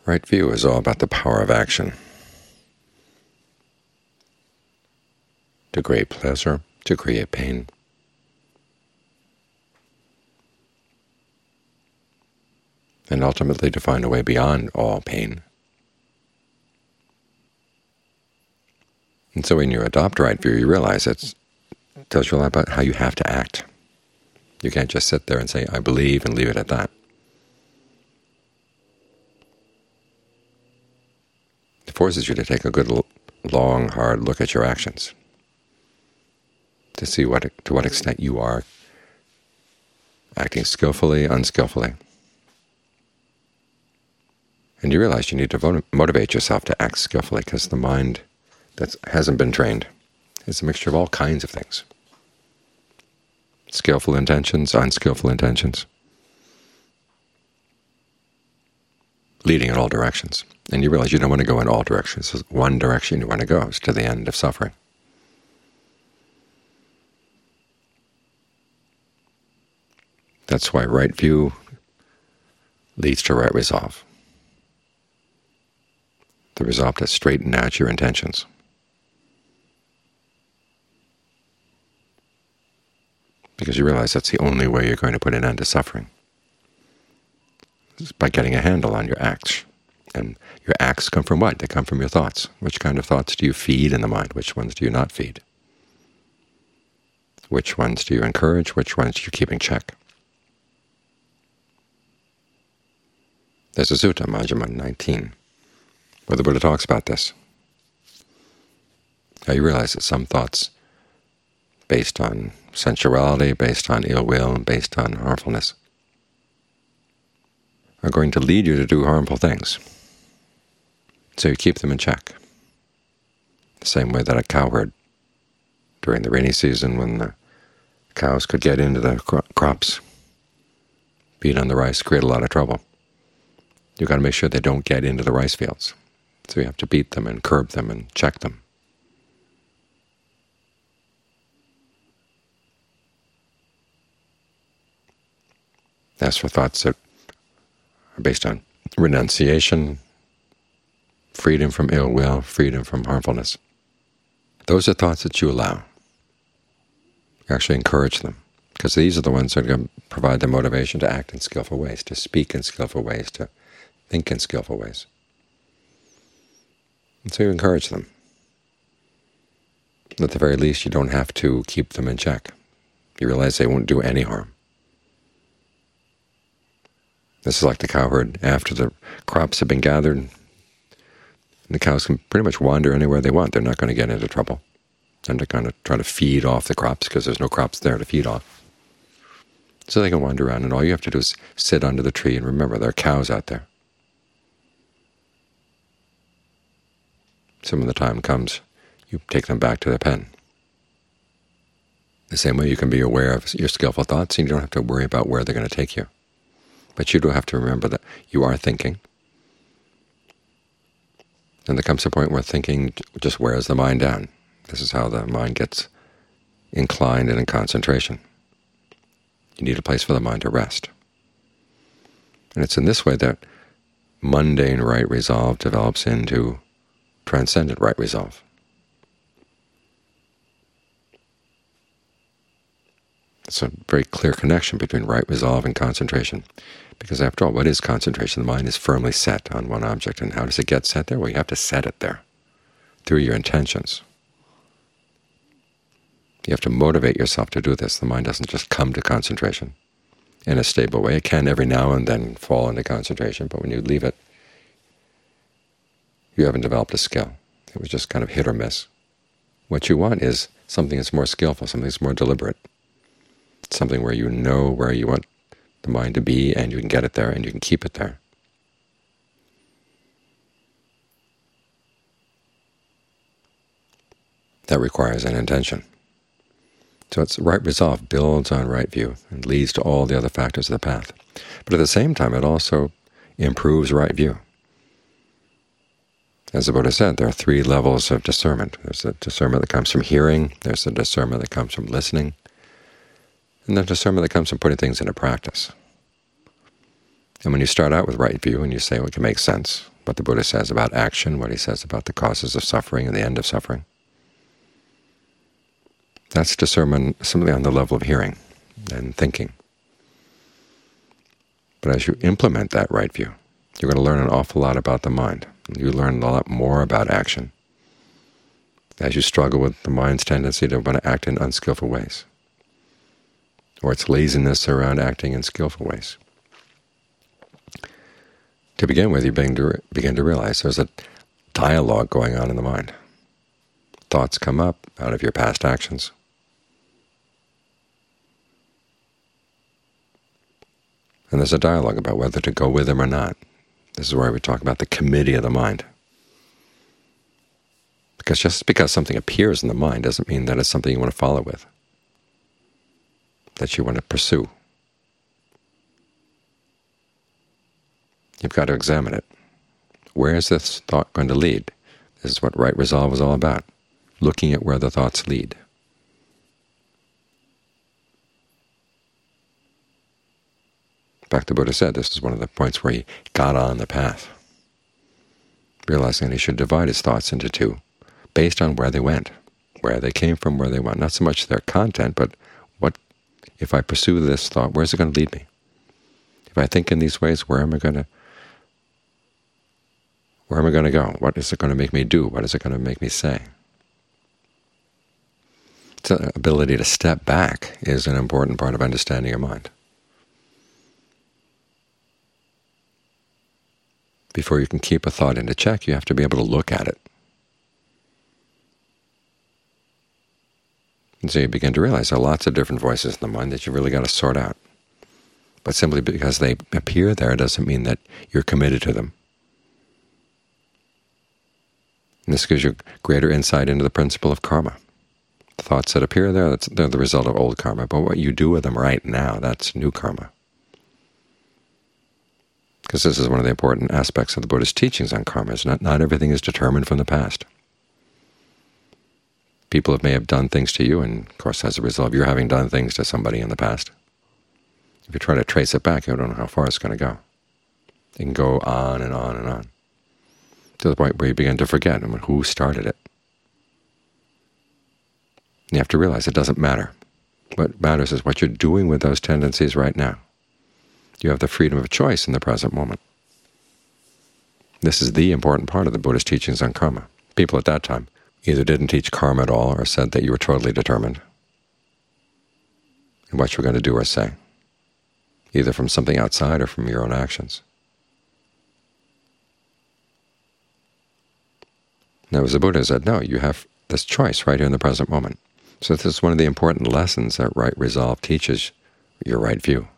Right view is all about the power of action. To create pleasure, to create pain. And ultimately to find a way beyond all pain. And so when you adopt right view, you realize it tells you a lot about how you have to act. You can't just sit there and say, I believe, and leave it at that. It forces you to take a good, long, hard look at your actions, to see to what extent you are acting skillfully, unskillfully. And you realize you need to motivate yourself to act skillfully, because the mind that hasn't been trained is a mixture of all kinds of things. Skillful intentions, unskillful intentions, leading in all directions. And you realize you don't want to go in all directions. There's one direction you want to go, is to the end of suffering. That's why right view leads to right resolve. The resolve to straighten out your intentions. Because you realize that's the only way you're going to put an end to suffering. It's by getting a handle on your acts. And your acts come from what? They come from your thoughts. Which kind of thoughts do you feed in the mind? Which ones do you not feed? Which ones do you encourage? Which ones do you keep in check? There's a sutta, Majjhima 19, where the Buddha talks about this. How you realize that some thoughts based on sensuality, based on ill will, based on harmfulness, are going to lead you to do harmful things. So you keep them in check. The same way that a cowherd, during the rainy season when the cows could get into the crops, beat on the rice, create a lot of trouble. You've got to make sure they don't get into the rice fields. So you have to beat them and curb them and check them. As for thoughts that are based on renunciation, freedom from ill will, freedom from harmfulness, those are thoughts that you allow. You actually encourage them, because these are the ones that are going to provide the motivation to act in skillful ways, to speak in skillful ways, to think in skillful ways. And so you encourage them. At the very least, you don't have to keep them in check. You realize they won't do any harm. This is like the cowherd. After the crops have been gathered, the cows can pretty much wander anywhere they want. They're not going to get into trouble. And they're going to try to feed off the crops because there's no crops there to feed off. So they can wander around, and all you have to do is sit under the tree and remember there are cows out there. So when the time comes, you take them back to their pen. The same way you can be aware of your skillful thoughts, and you don't have to worry about where they're going to take you. But you do have to remember that you are thinking. And there comes a point where thinking just wears the mind down. This is how the mind gets inclined and in concentration. You need a place for the mind to rest. And it's in this way that mundane right resolve develops into transcendent right resolve. It's a very clear connection between right resolve and concentration. Because after all, what is concentration? The mind is firmly set on one object. And how does it get set there? Well, you have to set it there through your intentions. You have to motivate yourself to do this. The mind doesn't just come to concentration in a stable way. It can every now and then fall into concentration, but when you leave it, you haven't developed a skill. It was just kind of hit or miss. What you want is something that's more skillful, something that's more deliberate, something where you know where you want the mind to be, and you can get it there, and you can keep it there. That requires an intention. So it's right resolve builds on right view and leads to all the other factors of the path. But at the same time, it also improves right view. As the Buddha said, there are 3 levels of discernment. There's the discernment that comes from hearing, there's the discernment that comes from listening, and the discernment that comes from putting things into practice. And when you start out with right view and you say, well, it can make sense, what the Buddha says about action, what he says about the causes of suffering and the end of suffering. That's discernment simply on the level of hearing and thinking. But as you implement that right view, you're going to learn an awful lot about the mind. You learn a lot more about action as you struggle with the mind's tendency to want to act in unskillful ways, or its laziness around acting in skillful ways. To begin with, you begin to realize there's a dialogue going on in the mind. Thoughts come up out of your past actions. And there's a dialogue about whether to go with them or not. This is where we talk about the committee of the mind. Because just because something appears in the mind doesn't mean that it's something you want to follow with, that you want to pursue. You've got to examine it. Where is this thought going to lead? This is what right resolve is all about, looking at where the thoughts lead. In fact, the Buddha said this is one of the points where he got on the path, realizing that he should divide his thoughts into two, based on where they went, where they came from, where they went. Not so much their content, but what, if I pursue this thought, where is it going to lead me? If I think in these ways, where am I going to go? What is it going to make me do? What is it going to make me say? The ability to step back is an important part of understanding your mind. Before you can keep a thought into check, you have to be able to look at it. And so you begin to realize there are lots of different voices in the mind that you've really got to sort out. But simply because they appear there doesn't mean that you're committed to them. And this gives you greater insight into the principle of karma. The thoughts that appear there, they're the result of old karma, but what you do with them right now, that's new karma. Because this is one of the important aspects of the Buddhist teachings on karma, is not everything is determined from the past. People may have done things to you, and of course as a result of your having done things to somebody in the past, if you try to trace it back, you don't know how far it's going to go. It can go on and on and on, to the point where you begin to forget who started it. You have to realize it doesn't matter. What matters is what you're doing with those tendencies right now. You have the freedom of choice in the present moment. This is the important part of the Buddhist teachings on karma. People at that time either didn't teach karma at all or said that you were totally determined in what you were going to do or say, either from something outside or from your own actions. Now, as the Buddha said, no, you have this choice right here in the present moment. So this is one of the important lessons that right resolve teaches your right view.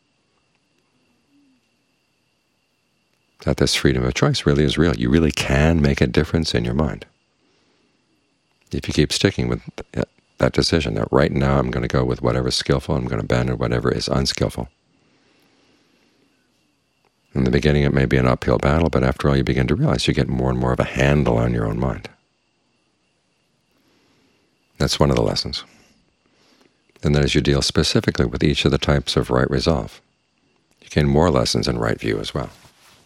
That this freedom of choice really is real. You really can make a difference in your mind if you keep sticking with that decision, that right now I'm going to go with whatever is skillful, I'm going to abandon whatever is unskillful. In the beginning it may be an uphill battle, but after all you begin to realize you get more and more of a handle on your own mind. That's one of the lessons. And then as you deal specifically with each of the types of right resolve, you gain more lessons in right view as well,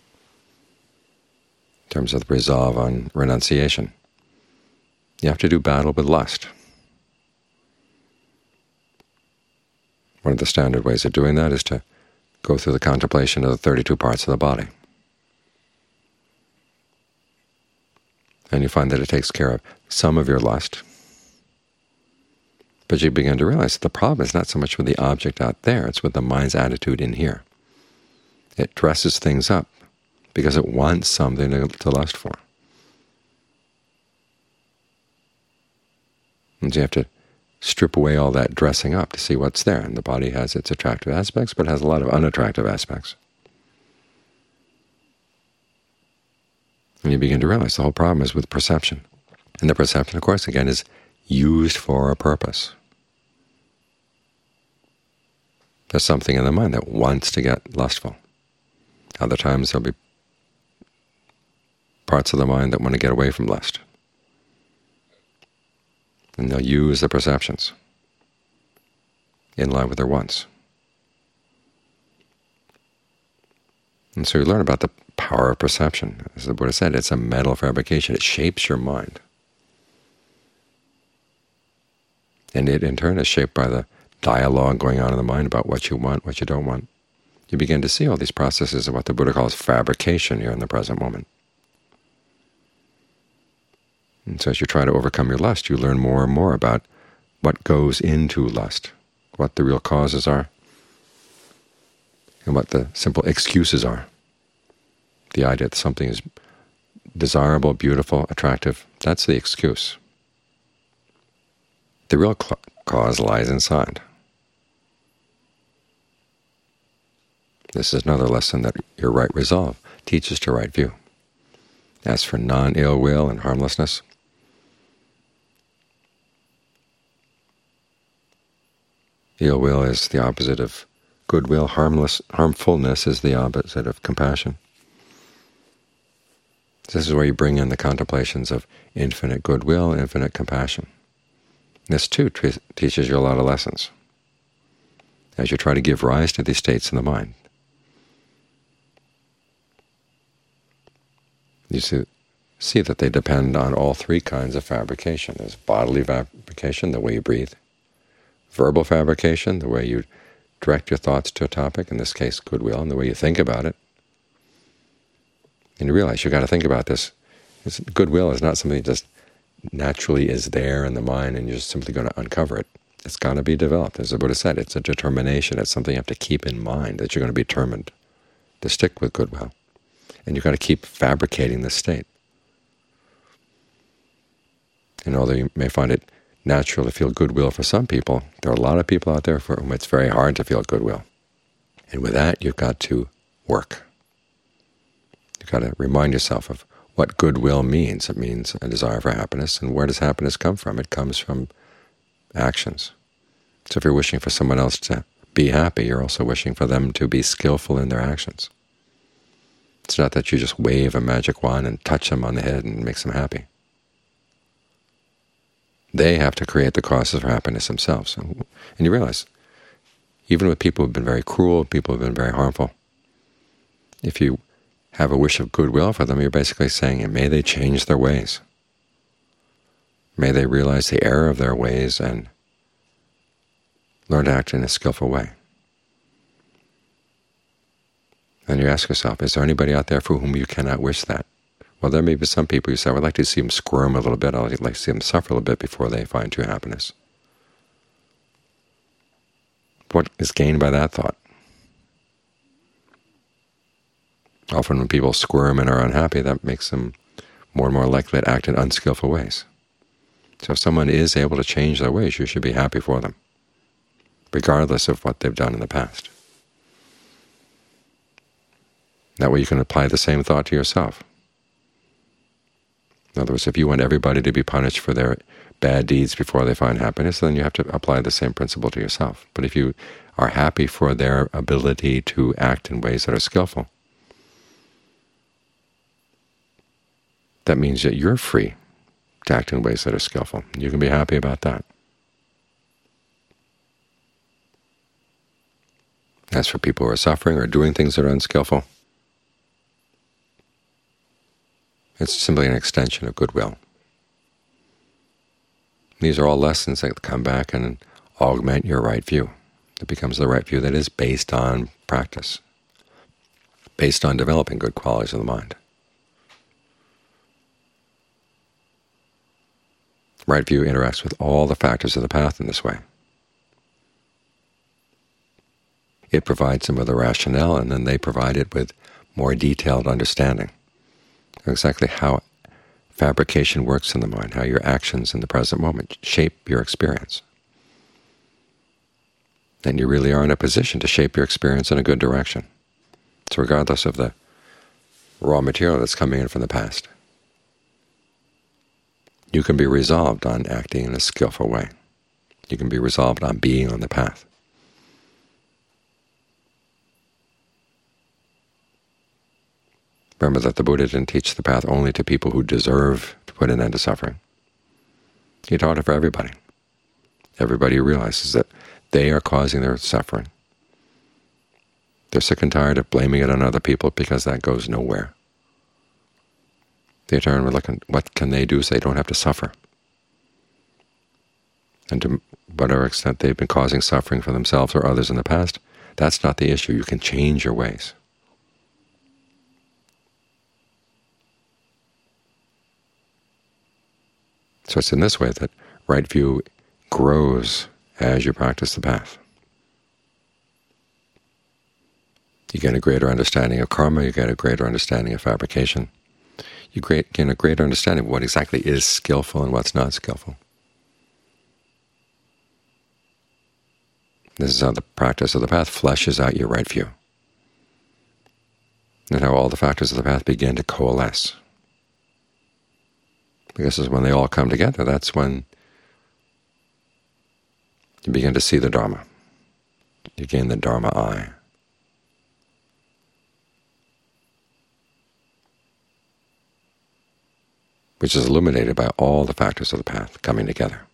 in terms of the resolve on renunciation. You have to do battle with lust. One of the standard ways of doing that is to go through the contemplation of the 32 parts of the body. And you find that it takes care of some of your lust, but you begin to realize that the problem is not so much with the object out there, it's with the mind's attitude in here. It dresses things up because it wants something to lust for. And you have to strip away all that dressing up to see what's there. And the body has its attractive aspects, but has a lot of unattractive aspects. And you begin to realize the whole problem is with perception. And the perception, of course, again, is used for a purpose. There's something in the mind that wants to get lustful. Other times there'll be parts of the mind that want to get away from lust. And they'll use the perceptions in line with their wants. And so you learn about the power of perception. As the Buddha said, it's a mental fabrication. It shapes your mind. And it, in turn, is shaped by the dialogue going on in the mind about what you want, what you don't want. You begin to see all these processes of what the Buddha calls fabrication here in the present moment. And so as you try to overcome your lust, you learn more and more about what goes into lust, what the real causes are, and what the simple excuses are. The idea that something is desirable, beautiful, attractive, that's the excuse. The real cause lies inside. This is another lesson that your right resolve teaches to right view. As for non-ill will and harmlessness, ill will is the opposite of goodwill. Harmfulness is the opposite of compassion. This is where you bring in the contemplations of infinite goodwill, infinite compassion. This, too, teaches you a lot of lessons as you try to give rise to these states in the mind. You see that they depend on all three kinds of fabrication. There's bodily fabrication, the way you breathe; verbal fabrication, the way you direct your thoughts to a topic, in this case goodwill, and the way you think about it. And you realize you've got to think about this. Goodwill is not something that just naturally is there in the mind and you're just simply going to uncover it. It's got to be developed. As the Buddha said, it's a determination. It's something you have to keep in mind, that you're going to be determined to stick with goodwill. And you've got to keep fabricating this state. And although you may find it natural to feel goodwill for some people, there are a lot of people out there for whom it's very hard to feel goodwill. And with that, you've got to work. You've got to remind yourself of what goodwill means. It means a desire for happiness. And where does happiness come from? It comes from actions. So if you're wishing for someone else to be happy, you're also wishing for them to be skillful in their actions. It's not that you just wave a magic wand and touch them on the head and makes them happy. They have to create the causes for happiness themselves. And you realize, even with people who have been very cruel, people who have been very harmful, if you have a wish of goodwill for them, you're basically saying, may they change their ways. May they realize the error of their ways and learn to act in a skillful way. And you ask yourself, is there anybody out there for whom you cannot wish that? Well, there may be some people you say, I'd like to see them squirm a little bit, I'd like to see them suffer a little bit before they find true happiness. What is gained by that thought? Often when people squirm and are unhappy, that makes them more and more likely to act in unskillful ways. So if someone is able to change their ways, you should be happy for them, regardless of what they've done in the past. That way you can apply the same thought to yourself. In other words, if you want everybody to be punished for their bad deeds before they find happiness, then you have to apply the same principle to yourself. But if you are happy for their ability to act in ways that are skillful, that means that you're free to act in ways that are skillful. You can be happy about that. As for people who are suffering or doing things that are unskillful, it's simply an extension of goodwill. These are all lessons that come back and augment your right view. It becomes the right view that is based on practice, based on developing good qualities of the mind. Right view interacts with all the factors of the path in this way. It provides them with a rationale, and then they provide it with more detailed understanding of exactly how fabrication works in the mind, how your actions in the present moment shape your experience. And you really are in a position to shape your experience in a good direction. So regardless of the raw material that's coming in from the past, you can be resolved on acting in a skillful way. You can be resolved on being on the path. Remember that the Buddha didn't teach the path only to people who deserve to put an end to suffering. He taught it for everybody. Everybody who realizes that they are causing their suffering, They're sick and tired of blaming it on other people because that goes nowhere. They turn and look at what can they do so they don't have to suffer. And to whatever extent they've been causing suffering for themselves or others in the past, that's not the issue. You can change your ways. So it's in this way that right view grows as you practice the path. You gain a greater understanding of karma, you get a greater understanding of fabrication. You gain a greater understanding of what exactly is skillful and what's not skillful. This is how the practice of the path fleshes out your right view, and how all the factors of the path begin to coalesce. Because when they all come together, that's when you begin to see the Dharma. You gain the Dharma eye. Which is illuminated by all the factors of the path coming together.